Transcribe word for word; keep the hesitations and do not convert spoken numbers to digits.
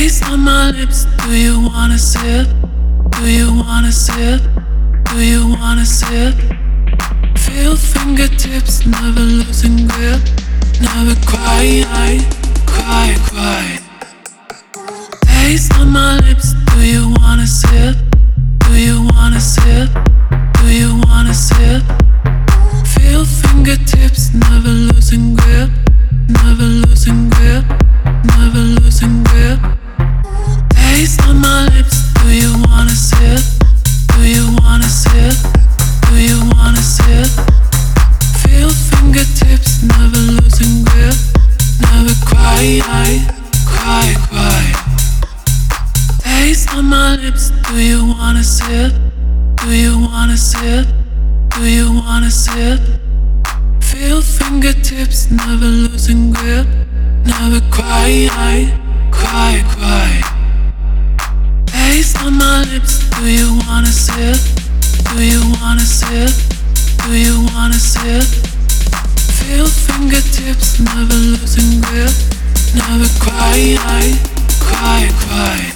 Taste on my lips, do you wanna sip? Do you wanna sip? Do you wanna sip? Feel fingertips, never losing grip. Never cry, cry, cry. Taste on my lips, do you wanna sip? Do you wanna sip? Do you wanna sip? Feel fingertips, never losing grip. Never losing grip. Never losing grip. Taste on my lips, do you wanna sip? Do you wanna sip? Do you wanna sip? Feel fingertips, never losing grip. Never cry, cry, cry. Taste on my lips, do you wanna sip? Do you wanna sip? Do you wanna sip? Feel fingertips, never losing grip. Never cry, cry, cry. Taste on my lips, do you wanna sip? Do you wanna sip? Do you wanna sip? Feel fingertips, never losing grip. Never cry, cry, cry.